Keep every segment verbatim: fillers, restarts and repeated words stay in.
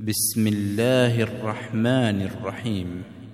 بسم الله الرحمن الرحيم.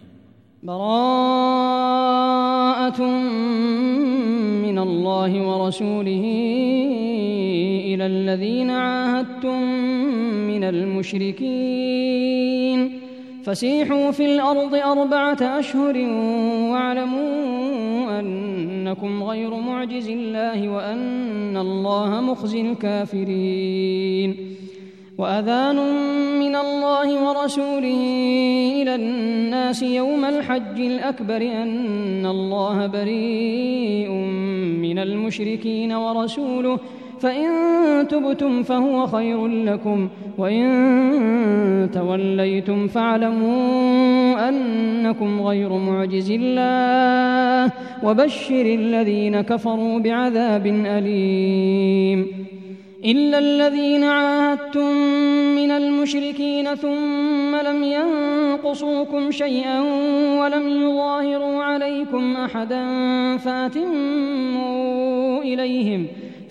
براءة من الله ورسوله إلى الذين عاهدتم من المشركين فسيحوا في الأرض أربعة أشهر واعلموا أنكم غير معجز الله وأن الله مخزي الكافرين. وأذان من الله ورسوله إلى الناس يوم الحج الأكبر أن الله بريء من المشركين ورسوله فإن تبتم فهو خير لكم وإن توليتم فاعلموا أنكم غير معجز الله وبشر الذين كفروا بعذاب أليم. إلا الذين عاهدتم من المشركين ثم لم ينقصوكم شيئا ولم يظاهروا عليكم أحدا فأتموا إليهم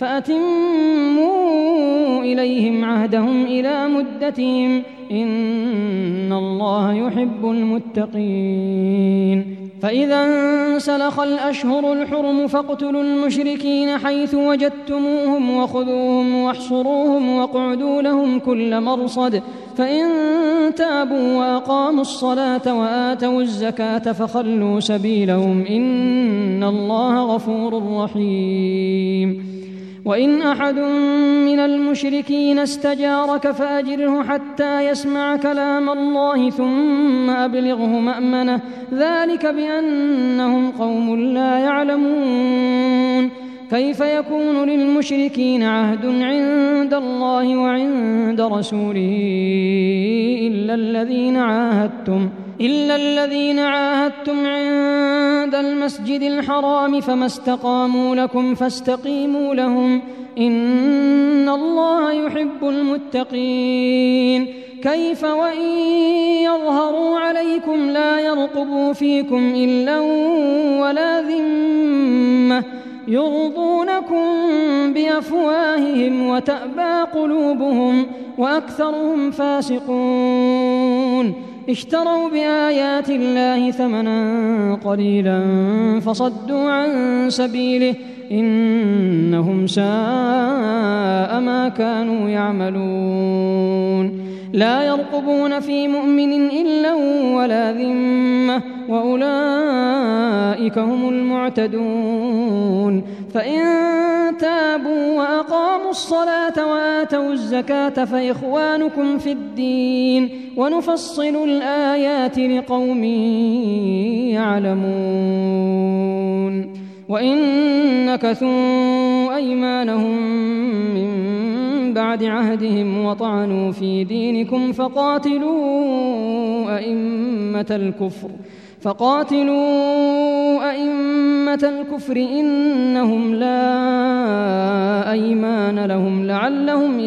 فأتموا إليهم عهدهم إلى مدتهم إن الله يحب المتقين. فإذا انسلخ الأشهر الحرم فاقتلوا المشركين حيث وجدتموهم وخذوهم واحصروهم واقعدوا لهم كل مرصد فإن تابوا وأقاموا الصلاة وآتوا الزكاة فخلوا سبيلهم إن الله غفور رحيم. وإن أحد من المشركين استجارك فأجره حتى يسمع كلام الله ثم أبلغه مأمنه ذلك بأنهم قوم لا يعلمون. كيف يكون للمشركين عهد عند الله وعند رسوله إلا الذين عاهدتم إلا الذين عاهدتم عند المسجد الحرام فما استقاموا لكم فاستقيموا لهم إن الله يحب المتقين. كيف وإن يظهروا عليكم لا يرقبوا فيكم إلا ولا ذمة يرضونكم بأفواههم وتأبى قلوبهم وأكثرهم فاسقون. اشتروا بآيات الله ثمنا قليلا فصدوا عن سبيله إنهم ساء ما كانوا يعملون. لا يرقبون في مؤمن إلا ولا ذمة وأولئك هم المعتدون. فإن تابوا وأقاموا الصلاة وآتوا الزكاة فإخوانكم في الدين ونفصل الآيات لقوم يعلمون. وإن نكثوا أيمانهم من بعد عهدهم وطعنوا في دينكم فقاتلوا أئمة الكفر فقاتلوا أئمة الكفر إنهم لا أيمان لهم لعلهم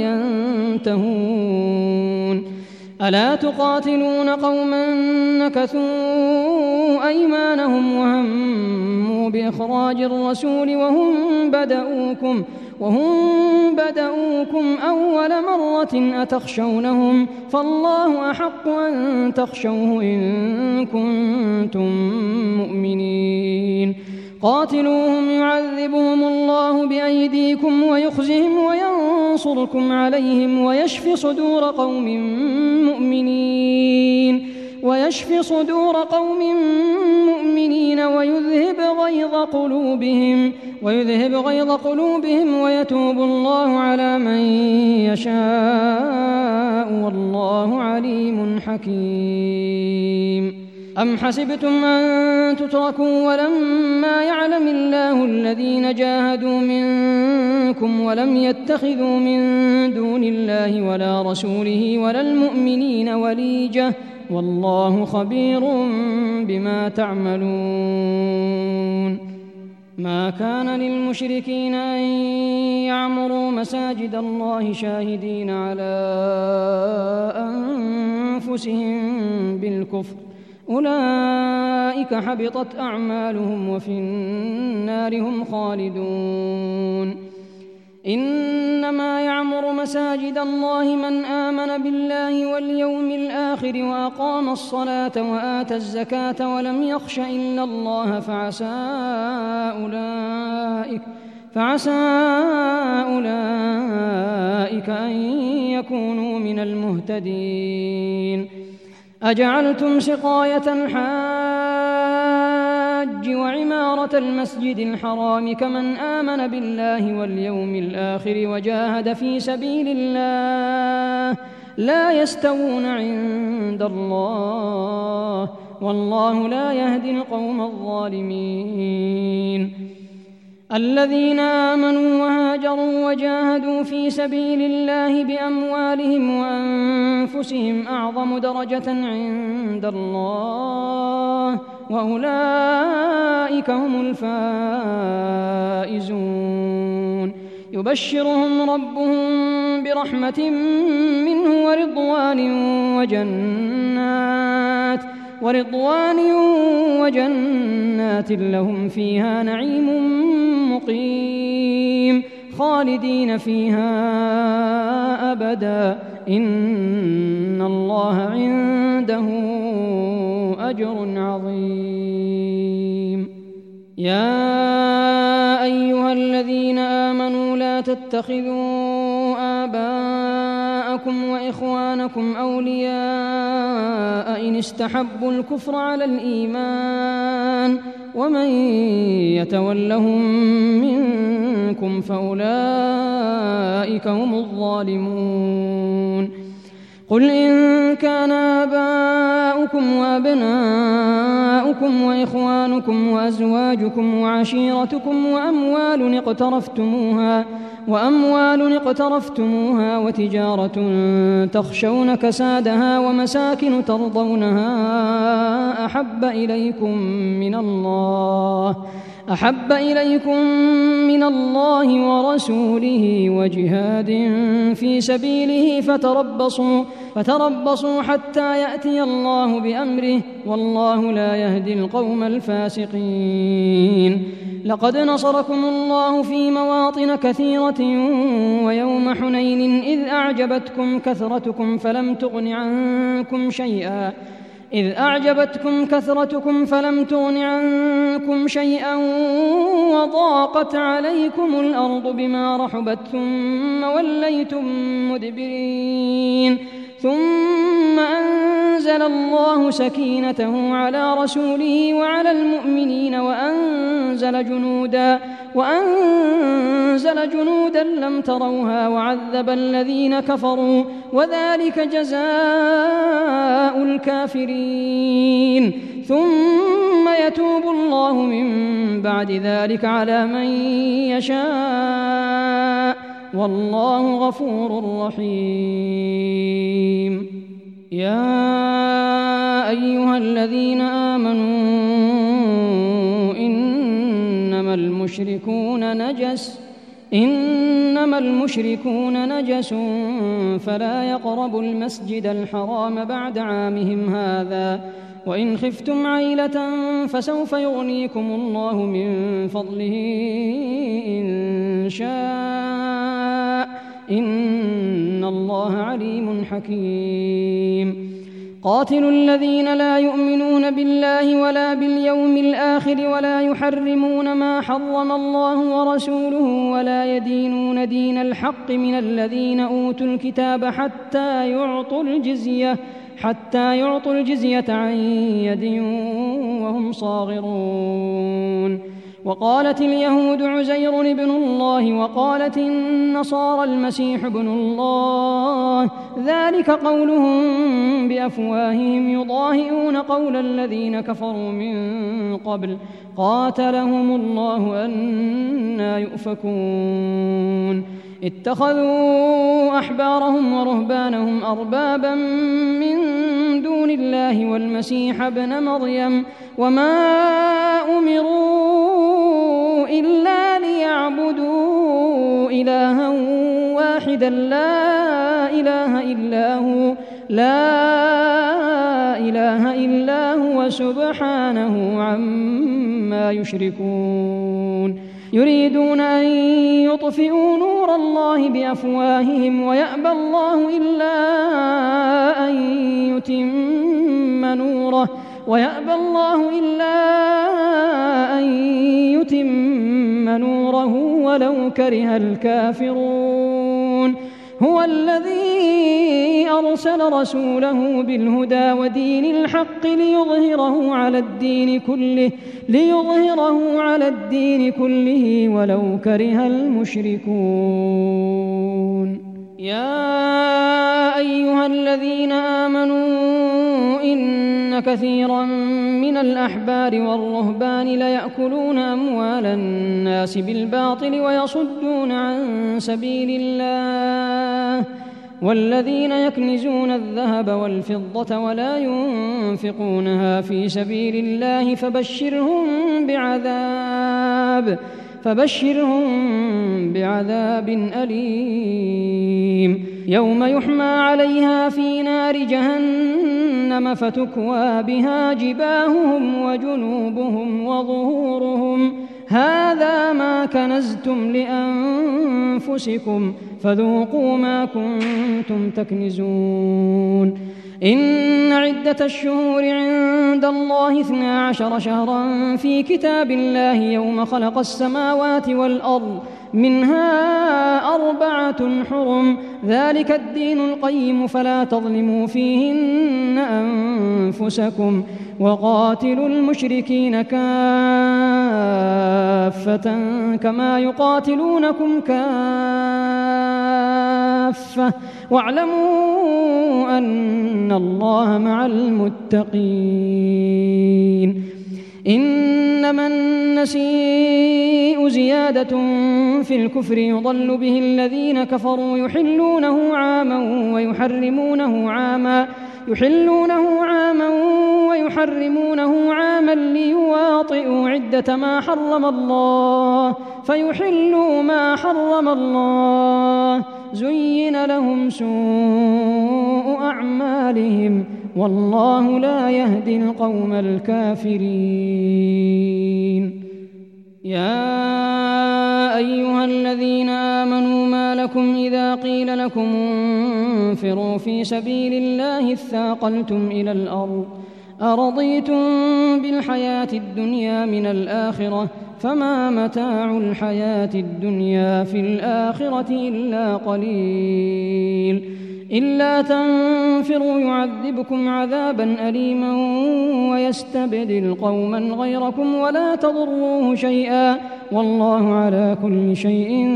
ينتهون. ألا تقاتلون قوما نكثوا أيمانهم وهموا بإخراج الرسول وهم بدؤوكم وهم بدؤوكم أول مرة أتخشونهم فالله أحق أن تخشوه إن كنتم مؤمنين. قاتلوهم يعذبهم الله بأيديكم ويخزهم وينصركم عليهم ويشف صدور قوم مؤمنين ويشف صدور قوم مؤمنين ويذهب غيظ قلوبهم ويذهب غيظ قلوبهم ويتوب الله على من يشاء والله عليم حكيم. أم حسبتم أن تتركوا ولما يعلم الله الذين جاهدوا منكم ولم يتخذوا من دون الله ولا رسوله ولا المؤمنين وليجة والله خبير بما تعملون. ما كان للمشركين أن يعمروا مساجد الله شاهدين على أنفسهم بالكفر أولئك حبطت أعمالهم وفي النار هم خالدون. إنما يعمر مساجد الله من آمن بالله واليوم الآخر وأقام الصلاة وآتى الزكاة ولم يخش إلا الله فعسى أولئك فعسى أولئك أن يكونوا من المهتدين. أجعلتم سقاية الحاج وعمارة المسجد الحرام كمن آمن بالله واليوم الآخر وجاهد في سبيل الله لا يستوون عند الله والله لا يهدي القوم الظالمين. الذين آمنوا وهاجروا وجاهدوا في سبيل الله بأموالهم وأنفسهم أعظم درجة عند الله وأولئك هم الفائزون. يبشرهم ربهم برحمة منه ورضوان وجنات ورضوان وجنات لهم فيها نعيم مقيم خالدين فيها أبدا إن الله عنده أجر عظيم. يا أيها الذين آمنوا لا تتخذوا آباءكم وإخوانكم أولياء إن استحبوا الكفر على الإيمان ومن يتولهم منكم فأولئك هم الظالمون. قل إن كان آباؤكم وأبناؤكم وإخوانكم وأزواجكم وعشيرتكم وأموال اقترفتموها وأموال اقترفتموها وتجارة تخشون كسادها ومساكن ترضونها أحب إليكم من الله أحب إليكم من الله ورسوله وجهاد في سبيله فتربصوا فتربصوا حتى يأتي الله بأمره والله لا يهدي القوم الفاسقين. لقد نصركم الله في مواطن كثيرة ويوم حنين إذ أعجبتكم كثرتكم فلم تغن عنكم شيئا إذ أعجبتكم كثرتكم فلم تغن عنكم شيئا وضاقت عليكم الأرض بما رحبت ثم وليتم مدبرين ثم أنزل الله سكينته على رسوله وعلى المؤمنين وأنزل جنودا وأنزل جنودا لم تروها وعذب الذين كفروا وذلك جزاء الكافرين. ثم يتوب الله من بعد ذلك على من يشاء والله غفور رحيم. يا أيها الذين آمنوا إنما المشركون نجس إنما المشركون نجس فلا يقربوا المسجد الحرام بعد عامهم هذا وإن خفتم عيلة فسوف يغنيكم الله من فضله إن شاء إن الله عليم حكيم. قاتلوا الذين لا يؤمنون بالله ولا باليوم الآخر ولا يحرمون ما حرم الله ورسوله ولا يدينون دين الحق من الذين أوتوا الكتاب حتى يعطوا الجزية حتى يعطوا الجزية عن يد وهم صاغرون. وقالت اليهود عزير ابن الله وقالت النصارى المسيح ابن الله ذلك قولهم بأفواههم يضاهئون قول الذين كفروا من قبل قاتلهم الله أنى يؤفكون. اتخذوا أحبارهم ورهبانهم أربابا من دون الله والمسيح ابن مريم وما أمروا إلا ليعبدوا إلها واحدا لا إله إلا هو لا إله إلا هو سبحانه عما يشركون. يريدون أن يطفئوا نور الله بأفواههم ويأبى الله إلا أن يتم نوره ويأبى الله إلا أن يتم نوره ولو كره الكافرون هو الذي أرسل رسوله بالهدى ودين الحق ليظهره على الدين كله ليظهره على الدين كله ولو كره المشركون يا أيها الذين آمنوا إن كثيرا من الأحبار والرهبان ليأكلون أموال الناس بالباطل ويصدون عن سبيل الله والذين يكنزون الذهب والفضة ولا ينفقونها في سبيل الله فبشرهم بعذاب فبشرهم بعذاب أليم يوم يحمى عليها في نار جهنم فتكوى بها جباههم وجنوبهم وظهورهم هذا ما كنزتم لأنفسكم فذوقوا ما كنتم تكنزون إن عدة الشهور عند الله اثنا عشر شهرا في كتاب الله يوم خلق السماوات والأرض منها أربعة حرم ذلك الدين القيم فلا تظلموا فيهن أنفسكم وقاتلوا المشركين كافة كما يقاتلونكم كافة واعلموا أن الله مع المتقين إنما النسيء زيادة في الكفر يضل به الذين كفروا يحلونه عاما ويحرمونه عاما يحلونه عاما ويحرمونه عاما ليواطئوا عدة ما حرم الله فيحلوا ما حرم الله زين لهم سوء أعمالهم والله لا يهدي القوم الكافرين يا أيها الذين آمنوا ما لكم إذا قيل لكم انفروا في سبيل الله اثاقلتم إلى الأرض أرضيتم بالحياة الدنيا من الآخرة فما متاع الحياة الدنيا في الآخرة إلا قليل إلا تنفروا يعذبكم عذابا أليما ويستبدل قوما غيركم ولا تضروه شيئا والله على كل شيء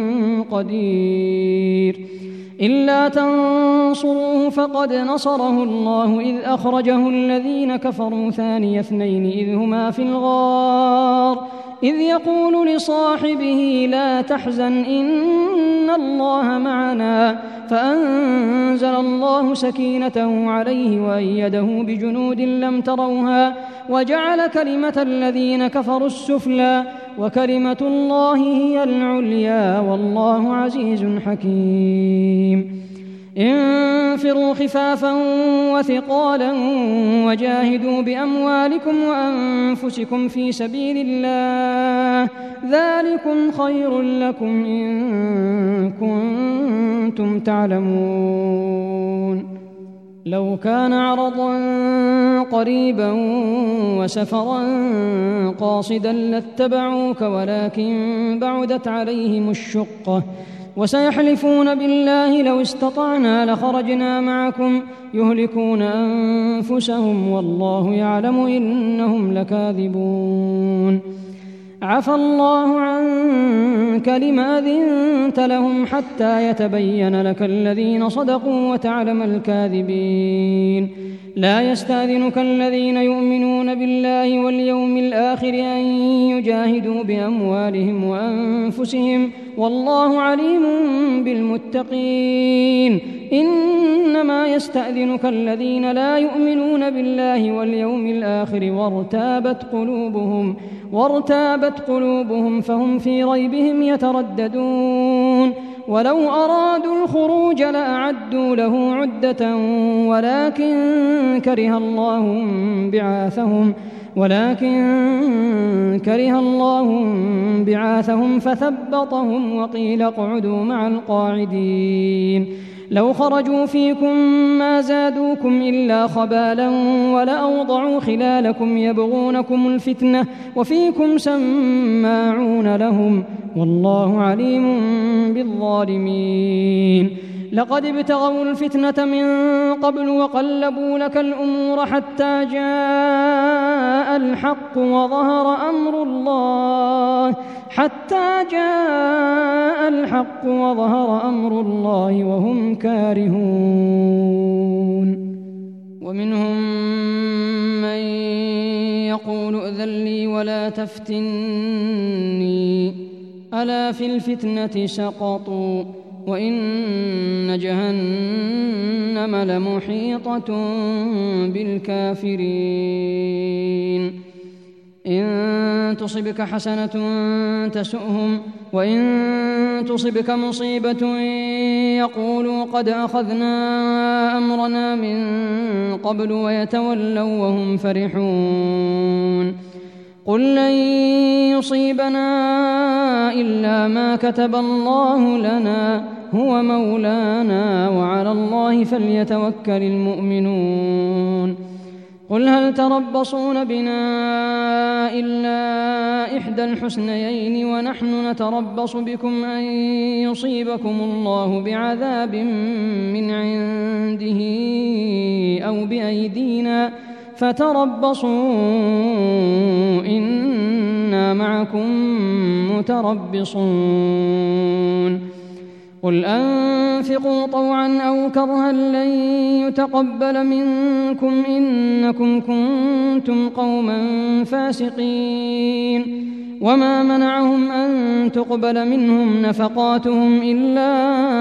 قدير إلا تنصروه فقد نصره الله إذ أخرجه الذين كفروا ثاني اثنين إذ هما في الغار إذ يقول لصاحبه لا تحزن إن الله معنا فأنزل الله سكينته عليه وأيده بجنود لم تروها وجعل كلمة الذين كفروا السفلى وكلمة الله هي العليا والله عزيز حكيم انفروا خفافا وثقالا وجاهدوا بأموالكم وأنفسكم في سبيل الله ذلكم خير لكم إن كنتم تعلمون لو كان عرضا قريبا وسفرا قاصدا لاتبعوك ولكن بعدت عليهم الشقة وسيحلفون بالله لو استطعنا لخرجنا معكم يهلكون أنفسهم والله يعلم إنهم لكاذبون عفى الله عنك لما أذنت لهم حتى يتبين لك الذين صدقوا وتعلم الكاذبين لا يستأذنك الذين يؤمنون بالله واليوم الآخر أن يجاهدوا بأموالهم وأنفسهم والله عليم بالمتقين إنما يستأذنك الذين لا يؤمنون بالله واليوم الآخر وارتابت قلوبهم وارتابت قلوبهم فهم في ريبهم يترددون ولو أرادوا الخروج لأعدوا له عدة ولكن كره الله بعاثهم ولكن كره الله بعاثهم فثبطهم وقيل اقعدوا مع القاعدين لو خرجوا فيكم ما زادوكم إلا خبالا ولأوضعوا خلالكم يبغونكم الفتنة وفيكم سماعون لهم والله عليم بالظالمين لقد ابتغوا الفتنة من قبل وقلبوا لك الأمور حتى جاء الحق وظهر أمر الله حتى جاء الحق وظهر أمر الله وهم كارهون ومنهم من يقول ائذن لي ولا تفتني ألا في الفتنة سقطوا وإن جهنم لمحيطة بالكافرين إن تصبك حسنة تسؤهم وإن تصبك مصيبة يقولوا قد أخذنا أمرنا من قبل ويتولوا وهم فرحون قل لن يصيبنا إلا ما كتب الله لنا هو مولانا وعلى الله فليتوكل المؤمنون قل هل تربصون بنا إلا إحدى الحسنيين ونحن نتربص بكم أن يصيبكم الله بعذاب من عنده أو بأيدينا فتربصوا إنا معكم متربصون قل أنفقوا طوعا أو كرها لن يتقبل منكم إنكم كنتم قوما فاسقين وما منعهم أن تقبل منهم نفقاتهم إلا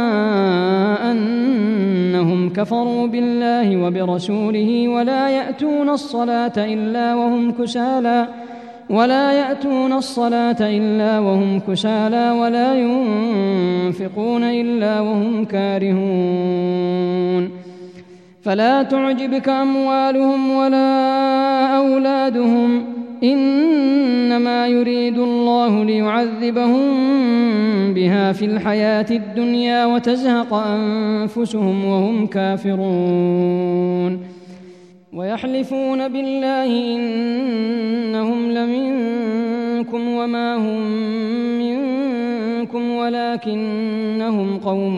أنهم كفروا بالله وبرسوله ولا يأتون الصلاة إلا وهم كسالى ولا يأتون الصلاة إلا وهم كسالى ولا ينفقون إلا وهم كارهون فلا تعجبك أموالهم ولا أولادهم إنما يريد الله ليعذبهم بها في الحياة الدنيا وتزهق أنفسهم وهم كافرون ويحلفون بالله إنهم لمنكم وما هم منكم ولكنهم قوم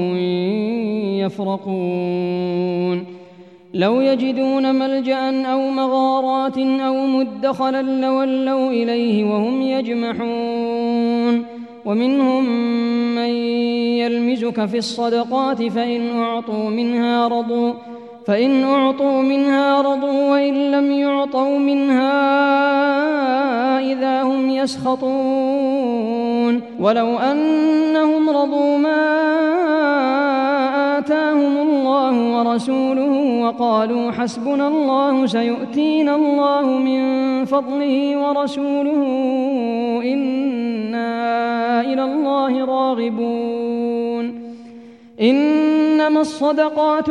يفرقون لو يجدون ملجأ أو مغارات أو مدخلا لولوا إليه وهم يجمحون ومنهم من يلمزك في الصدقات فإن أعطوا منها رضوا فإن أعطوا منها رضوا وإن لم يعطوا منها إذا هم يسخطون ولو أنهم رضوا ما آتاهم الله ورسوله وقالوا حسبنا الله سيؤتينا الله من فضله ورسوله إنا إلى الله راغبون إنما الصدقات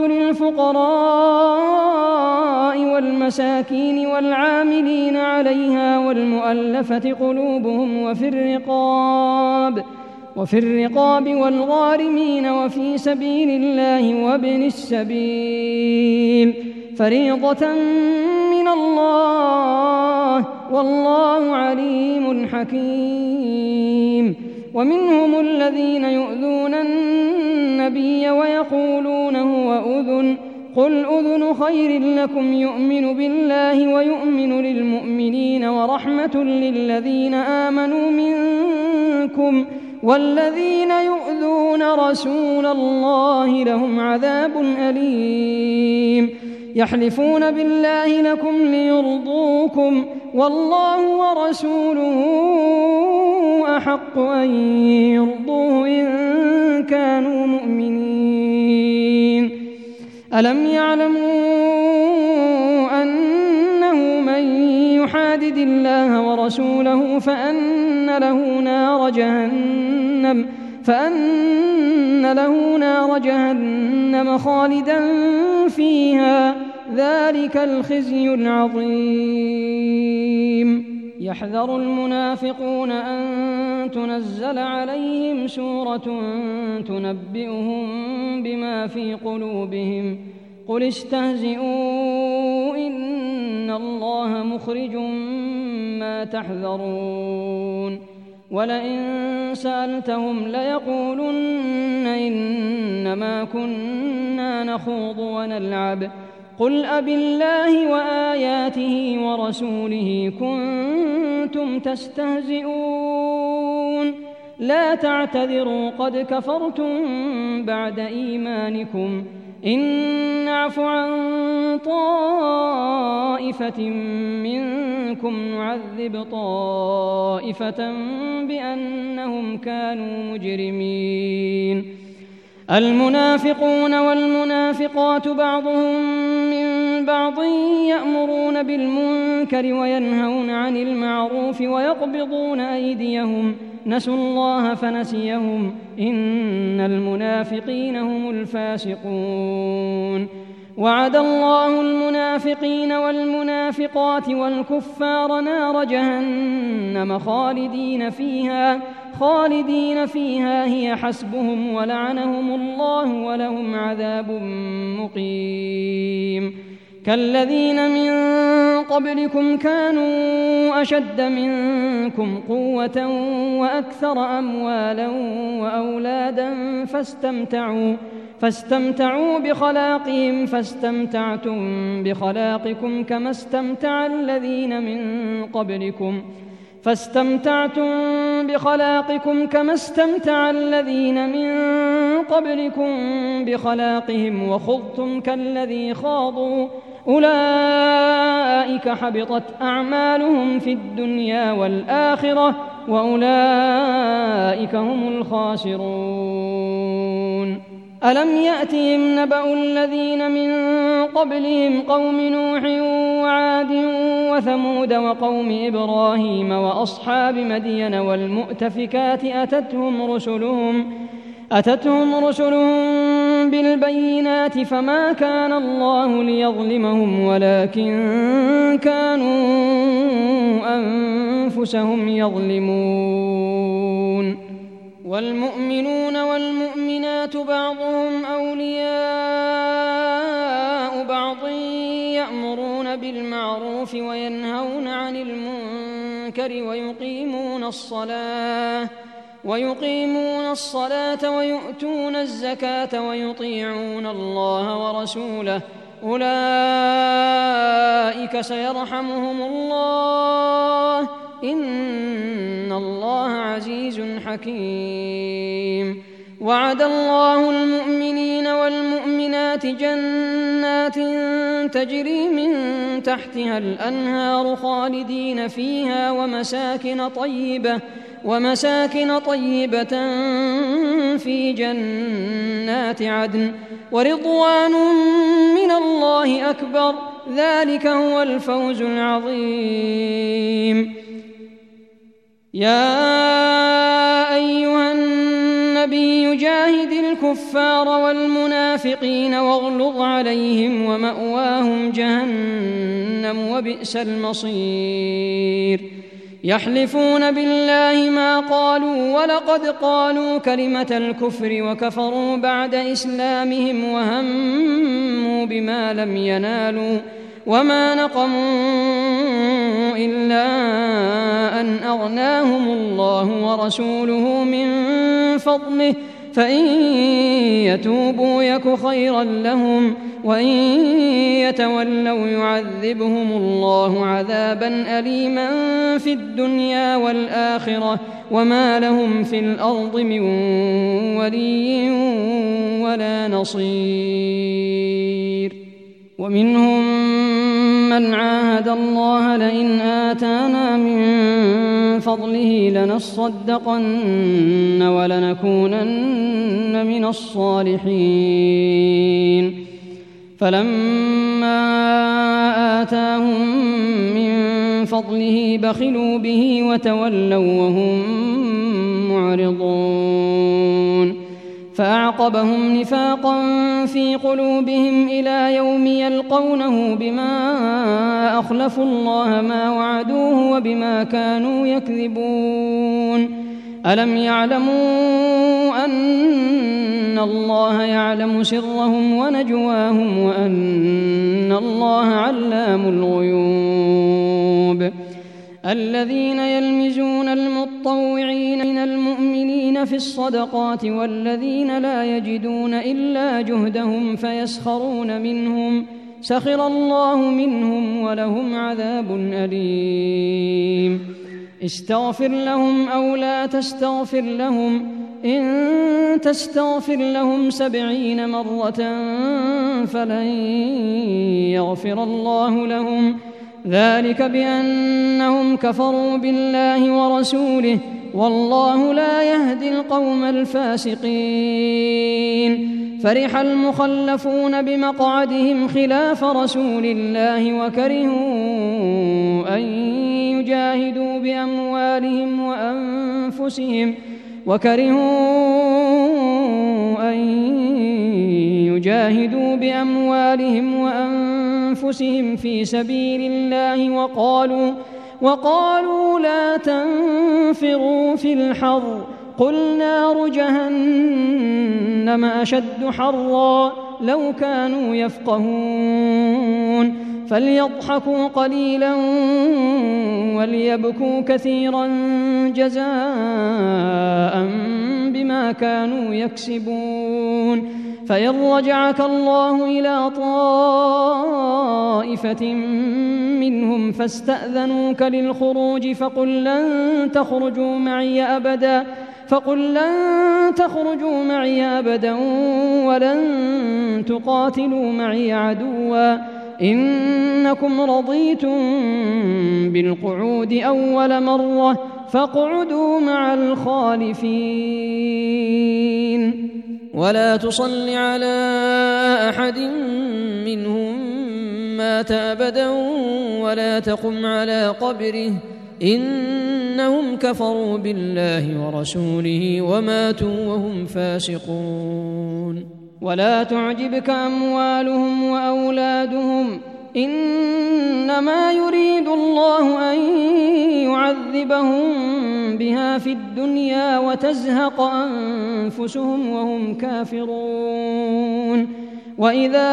للفقراء والمساكين والعاملين عليها والمؤلفة قلوبهم وفي الرقاب وفي الرقاب والغارمين وفي سبيل الله وابن السبيل فريضة من الله والله عليم حكيم ومنهم الذين يؤذون النبي ويقولون هو أذن قل أذن خير لكم يؤمن بالله ويؤمن للمؤمنين ورحمة للذين آمنوا منكم والذين يؤذون رسول الله لهم عذاب أليم يحلفون بالله لكم ليرضوكم والله ورسوله أحق أن يرضوه إن كانوا مؤمنين ألم يعلموا أنه من يحادد الله ورسوله فأن له نار جهنم فأن له نار جهنم خالدا فيها ذلك الخزي العظيم. يحذر المنافقون أن تنزل عليهم سورة تنبئهم بما في قلوبهم قل استهزئوا إن الله مخرج ما تحذرون ولئن سألتهم ليقولن إنما كنا نخوض ونلعب قل أبالله وآياته ورسوله كنتم تستهزئون لا تعتذروا قد كفرتم بعد إيمانكم إن نعف عن طائفة منكم نعذب طائفة بأنهم كانوا مجرمين. المنافقون والمنافقات بعضهم من بعض يأمرون بالمنكر وينهون عن المعروف ويقبضون أيديهم نسوا الله فنسيهم إن المنافقين هم الفاسقون. وعد الله المنافقين والمنافقات والكفار نار جهنم خالدين فيها خالدين فيها هي حسبهم ولعنهم الله ولهم عذاب مقيم. كالذين من قبلكم كانوا أشد منكم قوة وأكثر أموالا وأولادا فاستمتعوا فاستمتعوا بخلاقهم فاستمتعتم بخلاقكم كما استمتع الذين من قبلكم فاستمتعتم بخلاقكم كما استمتع الذين من قبلكم بخلاقهم وخضتم كالذي خاضوا أولئك حبطت أعمالهم في الدنيا والآخرة وأولئك هم الخاسرون. ألم يأتهم نبأ الذين من قبلهم قوم نوح وعاد وثمود وقوم إبراهيم وأصحاب مدين والمؤتفكات أتتهم رسلهم أتتهم رسلهم بالبينات فما كان الله ليظلمهم ولكن كانوا أنفسهم يظلمون. والمؤمنون والمؤمنات بعضهم أولياء بعض يأمرون بالمعروف وينهون عن المنكر ويقيمون الصلاة ويقيمون الصلاة ويؤتون الزكاة ويطيعون الله ورسوله أولئك سيرحمهم الله إن الله عزيز حكيم. وعد الله المؤمنين والمؤمنات جنات تجري من تحتها الأنهار خالدين فيها ومساكن طيبة ومساكن طيبة في جنات عدن ورضوان من الله أكبر ذلك هو الفوز العظيم. يا أيها النبي جاهد الكفار والمنافقين واغلظ عليهم ومأواهم جهنم وبئس المصير. يحلفون بالله ما قالوا ولقد قالوا كلمة الكفر وكفروا بعد إسلامهم وهموا بما لم ينالوا وما نقموا إلا أن أغناهم الله ورسوله من فضله فإن يتوبوا يك خيرا لهم وإن يتولوا يعذبهم الله عذابا أليما في الدنيا والآخرة وما لهم في الأرض من ولي ولا نصير. ومنهم من عاهد الله لئن آتانا من فضله لنصدقن ولنكونن من الصالحين فلما آتاهم من فضله بخلوا به وتولوا وهم معرضون فأعقبهم نفاقا في قلوبهم إلى يوم يلقونه بما أخلفوا الله ما وعدوه وبما كانوا يكذبون ألم يعلموا أن الله يعلم سرهم ونجواهم وأن الله علام الغيوب الذين يلمزون المطوعين من المؤمنين في الصدقات والذين لا يجدون إلا جهدهم فيسخرون منهم سخر الله منهم ولهم عذاب أليم استغفر لهم أو لا تستغفر لهم إن تستغفر لهم سبعين مرة فلن يغفر الله لهم ذلك بأنهم كفروا بالله ورسوله والله لا يهدي القوم الفاسقين فرح المخلفون بمقعدهم خلاف رسول الله وكرهوا أن يجاهدوا بأموالهم وأنفسهم وكرهوا أن يجاهدوا بأموالهم وأنفسهم في سبيل الله وقالوا وقالوا لا تنفروا في الحر قل نار جهنم أشد حرا لو كانوا يفقهون فليضحكوا قليلا وليبكوا كثيرا جزاء بما كانوا يكسبون فإن رجعك الله إلى طائفة منهم فاستأذنوك للخروج فقل لن تخرجوا معي أبدا فقل لن تخرجوا معي أبدا ولن تقاتلوا معي عدوا إنكم رضيتم بالقعود أول مرة فاقعدوا مع الخالفين ولا تصل على أحد منهم مات أبدا ولا تقم على قبره إنهم كفروا بالله ورسوله وماتوا وهم فاسقون ولا تعجبك أموالهم وأولادهم إنما يريد الله أن يعذبهم بها في الدنيا وتزهق أنفسهم وهم كافرون وإذا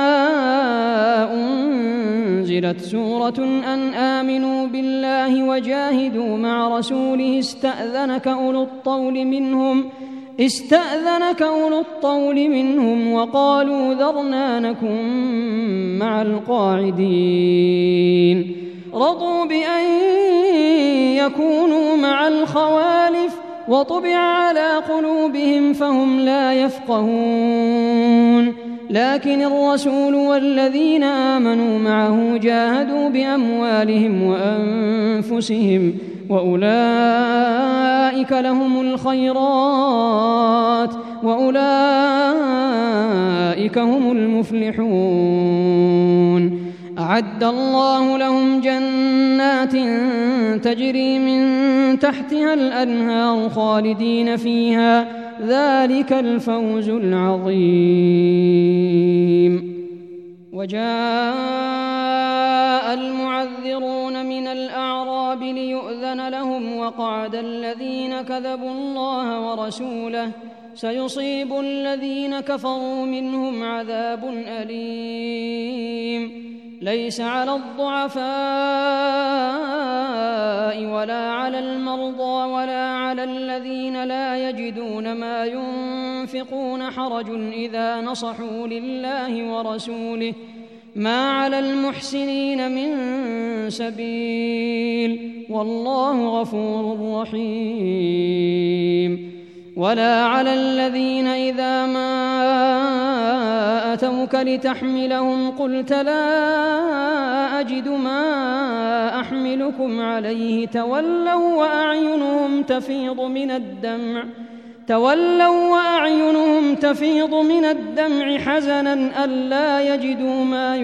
أنزلت سورة أن آمنوا بالله وجاهدوا مع رسوله استأذنك أولو الطول منهم استأذنك أولو الطول منهم وقالوا ذرنا نكن مع القاعدين رضوا بأن يكونوا مع الخوالف وطبع على قلوبهم فهم لا يفقهون لكن الرسول والذين آمنوا معه جاهدوا بأموالهم وأنفسهم وأولئك لهم الخيرات وأولئك هم المفلحون أعد الله لهم جنات تجري من تحتها الأنهار خالدين فيها ذلك الفوز العظيم وجاء المعذرون من الأعراب ليؤذن لهم وقعد الذين كذبوا الله ورسوله سيصيب الذين كفروا منهم عذاب أليم ليس على الضعفاء ولا على المرضى ولا على الذين لا يجدون ما ينفقون حرج إذا نصحوا لله ورسوله ما على المحسنين من سبيل والله غفور رحيم ولا على الذين إذا ما أتوك لتحملهم قلت لا أجد ما أحملكم عليه تولوا وأعينهم تفيض من الدمع تولوا وأعينهم تفيض من الدمع حزنا ألا يجدوا ما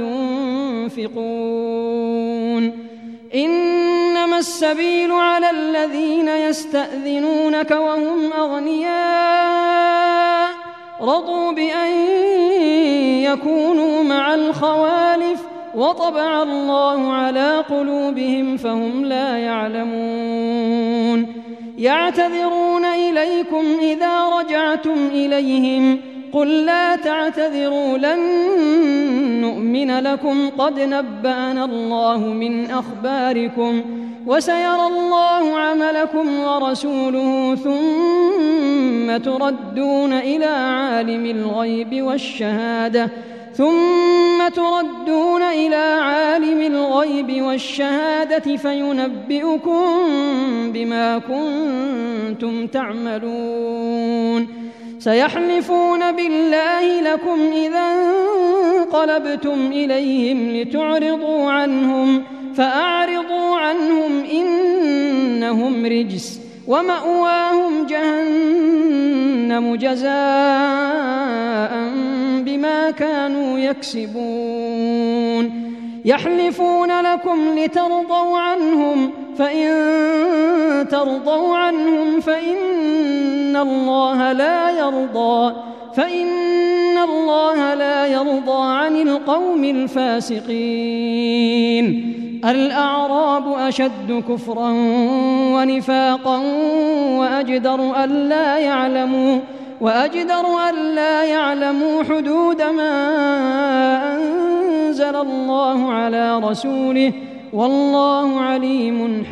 ينفقون إنما السبيل على الذين يستأذنونك وهم أغنياء رضوا بأن يكونوا مع الخوالف وطبع الله على قلوبهم فهم لا يعلمون يعتذرون إليكم إذا رجعتم إليهم قل لا تعتذروا لن نؤمن لكم قد نبأنا الله من أخباركم وسيرى الله عملكم ورسوله ثم تردون إلى عالم الغيب والشهادة ثم تردون إلى عالم الغيب والشهادة فينبئكم بما كنتم تعملون سيحلفون بالله لكم إذا انقلبتم إليهم لتعرضوا عنهم فأعرضوا عنهم إنهم رجس ومأواهم جهنم جزاء بما كانوا يكسبون يحلفون لكم لترضوا عنهم فإن ترضوا عنهم فإن الله لا يرضى فإن الله لا يرضى عن القوم الفاسقين الأعراب أشد كفرا ونفاقا وأجدر ألا يعلموا وأجدر ألا يعلموا حدود ما أنزل الله على رسوله والله عليم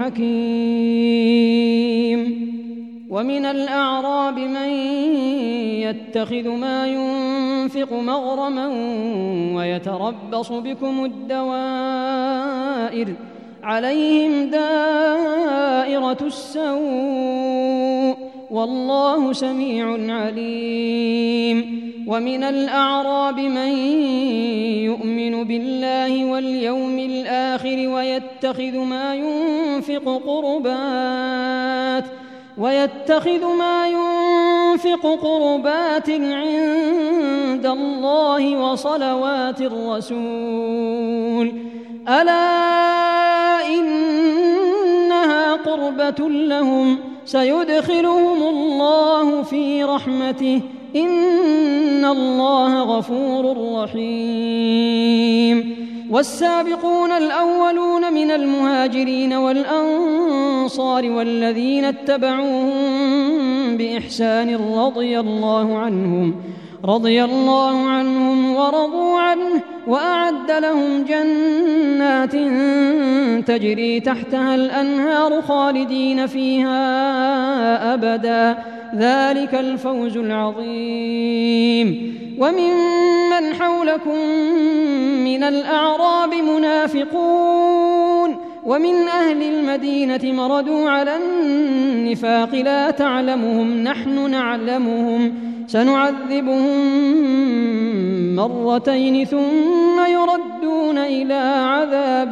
حكيم ومن الأعراب من يتخذ ما ينفق مغرما ويتربص بكم الدوائر عليهم دائرة السوء والله سميع عليم ومن الأعراب من يؤمن بالله واليوم الآخر ويتخذ ما ينفق قربات ويتخذ ما ينفق قربات عند الله وصلوات الرسول ألا إنها قربة لهم سيدخلهم الله في رحمته إن الله غفور رحيم والسابقون الأولون من المهاجرين والأنصار والذين اتبعوهم بإحسان رضي الله عنهم رضي الله عنهم ورضوا عنه وأعد لهم جنات تجري تحتها الأنهار خالدين فيها أبدا ذلك الفوز العظيم وممن حولكم من الأعراب منافقون ومن أهل المدينة مردوا على النفاق لا تعلمهم نحن نعلمهم سنعذبهم مرتين ثم يردون إلى عذاب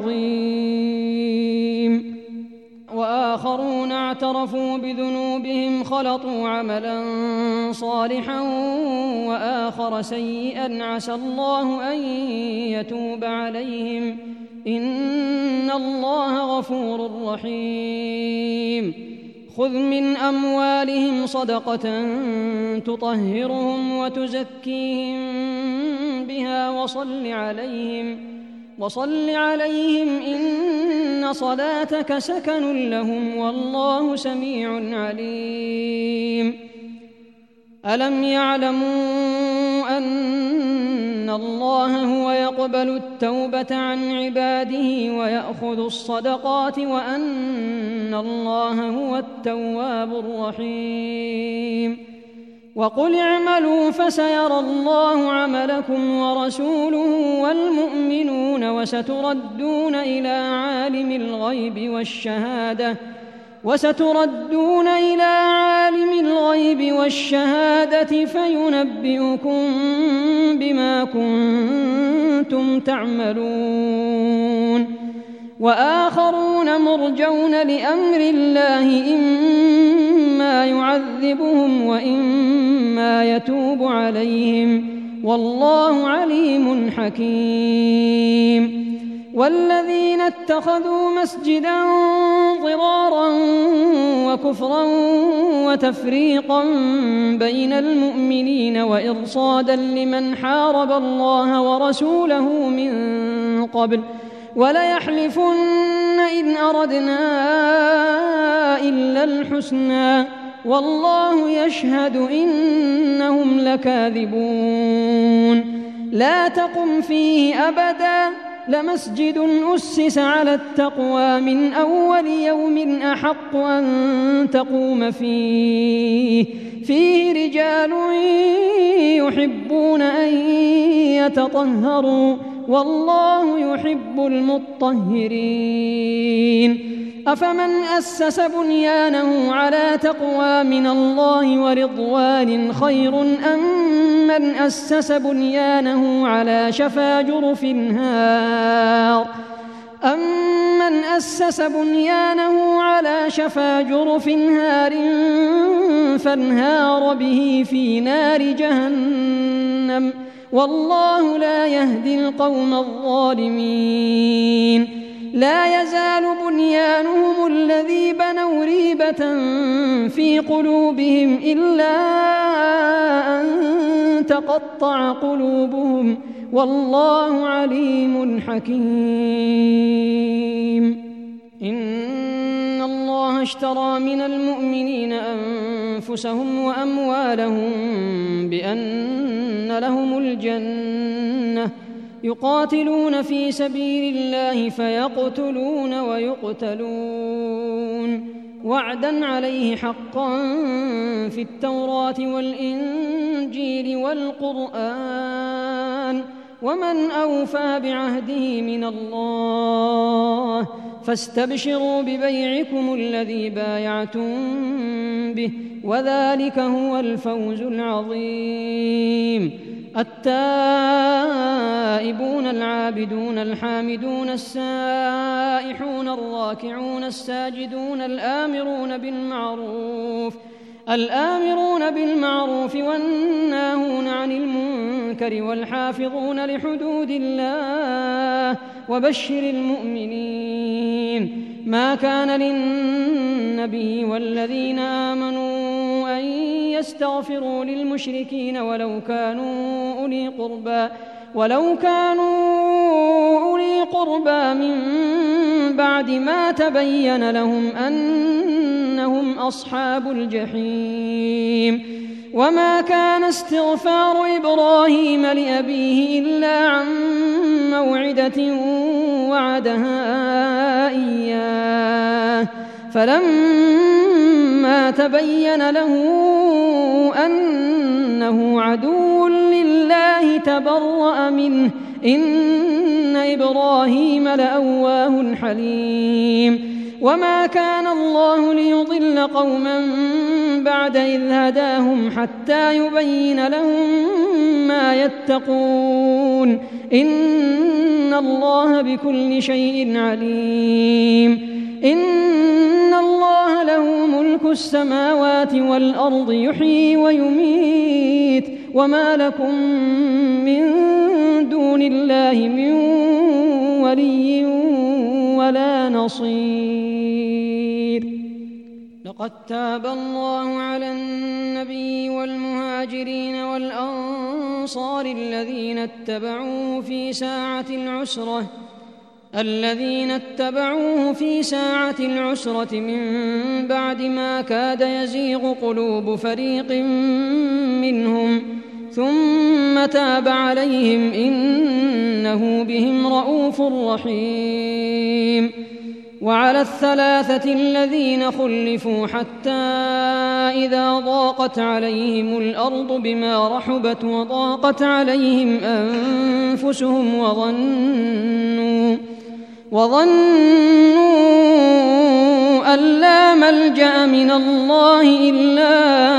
عظيم وآخرون اعترفوا بذنوبهم خلطوا عملا صالحا وآخر سيئا عسى الله أن يتوب عليهم إن الله غفور رحيم خذ من أموالهم صدقة تطهرهم وتزكيهم بها وصل عليهم وصل عليهم إن صلاتك سكن لهم والله سميع عليم ألم يعلموا أن الله هو يقبل التوبة عن عباده ويأخذ الصدقات وأن الله هو التواب الرحيم وقل اعملوا فسيرى الله عملكم ورسوله والمؤمنون وستردون إلى عالم الغيب والشهادة وستردون إلى عالم الغيب والشهادة فينبئكم بما كنتم تعملون وآخرون مرجون لأمر الله إما يعذبهم وإما يتوب عليهم والله عليم حكيم والذين اتخذوا مسجدا ضرارا وكفرا وتفريقا بين المؤمنين وإرصادا لمن حارب الله ورسوله من قبل وليحلفن إن أردنا إلا الحسنى والله يشهد إنهم لكاذبون لا تقم فيه أبدا لمسجد أسس على التقوى من أول يوم أحق أن تقوم فيه فيه رجال يحبون أن يتطهروا والله يحب المطهرين أفمن أسس بنيانه على تقوى من الله ورضوان خير أم من أسس بنيانه على شفا جرف هار أمن أسس بنيانه على شفا جرف هار فانهار به في نار جهنم والله لا يهدي القوم الظالمين لا يزال بنيانهم الذي بنوا ريبة في قلوبهم إلا أن تقطع قلوبهم والله عليم حكيم إن الله اشترى من المؤمنين أنفسهم وأموالهم بأن لهم الجنة يقاتلون في سبيل الله فيقتلون ويقتلون وعدا عليه حقا في التوراة والإنجيل والقرآن ومن أوفى بعهده من الله فاستبشروا ببيعكم الذي بايعتم به وذلك هو الفوز العظيم التائبون العابدون الحامدون السائحون الراكعون الساجدون الآمرون بالمعروف الآمرون بالمعروف والناهون عن المنكر والحافظون لحدود الله وبشر المؤمنين ما كان للنبي والذين آمنوا أن يستغفروا للمشركين ولو كانوا أولي قربى ولو كانوا أولي قربى من بعد ما تبين لهم أنهم أصحاب الجحيم وما كان استغفار إبراهيم لأبيه إلا عن موعدة وعدها إياه فلما تبين له أنه عدو لله تبرأ منه إن إبراهيم لأواه حليم وما كان الله ليضل قوما بعد إذ هداهم حتى يبين لهم ما يتقون إن الله بكل شيء عليم إن الله له ملك السماوات والأرض يحيي ويميت وما لكم من دون الله من ولي ولا نصير لقد تاب الله على النبي والمهاجرين والأنصار الذين اتبعوه في ساعة العسرة الذين اتبعوه في ساعة العسرة من بعد ما كاد يزيغ قلوب فريق منهم ثم تاب عليهم إنه بهم رءوف رحيم وعلى الثلاثة الذين خلفوا حتى إذا ضاقت عليهم الأرض بما رحبت وضاقت عليهم أنفسهم وظنوا وظنوا أن لا ملجأ من الله إلا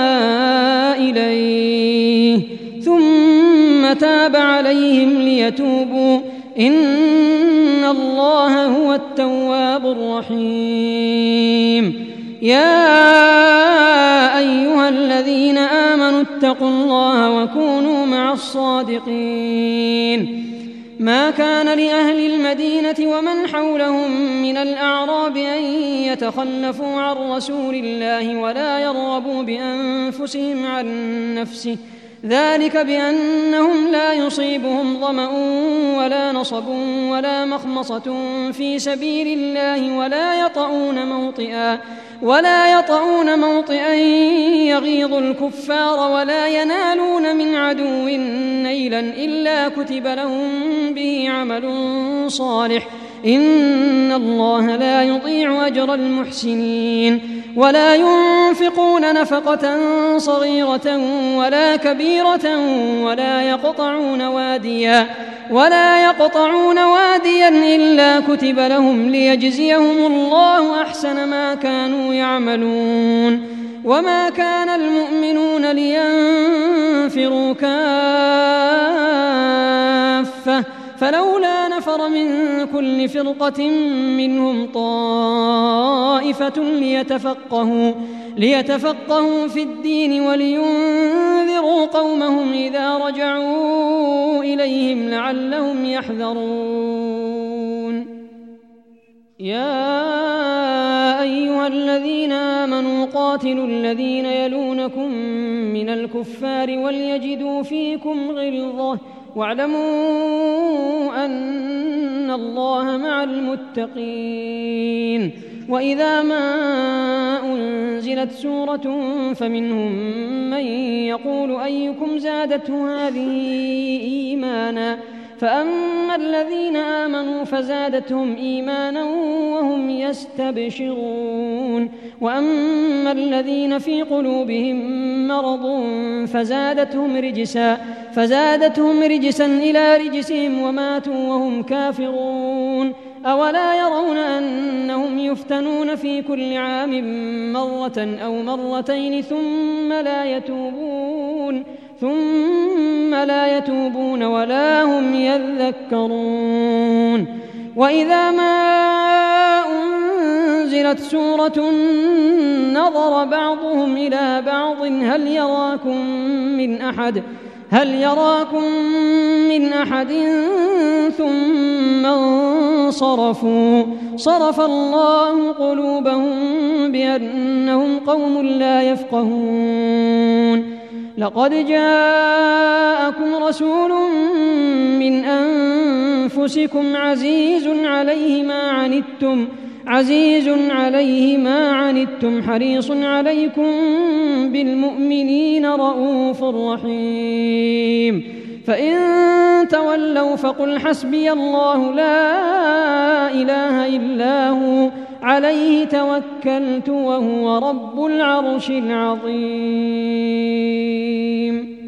إليه ثم تاب عليهم ليتوبوا إن الله هو التواب الرحيم يا أيها الذين آمنوا اتقوا الله وكونوا مع الصادقين ما كان لأهل المدينة ومن حولهم من الأعراب أن يتخلفوا عن رسول الله ولا يرغبوا بأنفسهم عن نفسه، ذلك بأنهم لا يصيبهم ظمأ ولا نصب ولا مخمصة في سبيل الله ولا يطؤون موطئا ولا يطؤون موطئا يغيظ الكفار ولا ينالون من عدو نيلا إلا كتب لهم به عمل صالح، إن الله لا يضيع أجر المحسنين. ولا ينفقون نفقة صغيرة ولا كبيرة ولا يقطعون واديا ولا يقطعون واديا إلا كتب لهم ليجزيهم الله أحسن ما كانوا يعملون. وما كان المؤمنون لينفروا كافة فلولا نفر من كل فرقة منهم طائفة ليتفقهوا, ليتفقهوا في الدين ولينذروا قومهم إذا رجعوا إليهم لعلهم يحذرون. يا أيها الذين آمنوا قاتلوا الذين يلونكم من الكفار وليجدوا فيكم غلظة واعلموا أن الله مع المتقين. وإذا ما أنزلت سورة فمنهم من يقول أيكم زادته هذه إيمانا فأما الذين آمنوا فزادتهم إيمانا وهم يستبشرون وأما الذين في قلوبهم مرض فزادتهم رجسا فزادتهم رجسا إلى رجسهم وماتوا وهم كافرون. أولا يرون أنهم يفتنون في كل عام مرة أو مرتين ثم لا يتوبون ثم لا يتوبون ولا هم يذكرون. وإذا ما أنزلت سورة نظر بعضهم إلى بعض هل يراكم من أحد هل يراكم من أحد ثم انصرفوا صرف الله قلوبهم بأنهم قوم لا يفقهون. لقد جاءكم رسول من أنفسكم عزيز عليه ما عنتم عزيز عليه ما عنتم حريص عليكم بالمؤمنين رؤوف رحيم. فإن تولوا فقل حسبي الله لا إله إلا هو عليه توكلت وهو رب العرش العظيم.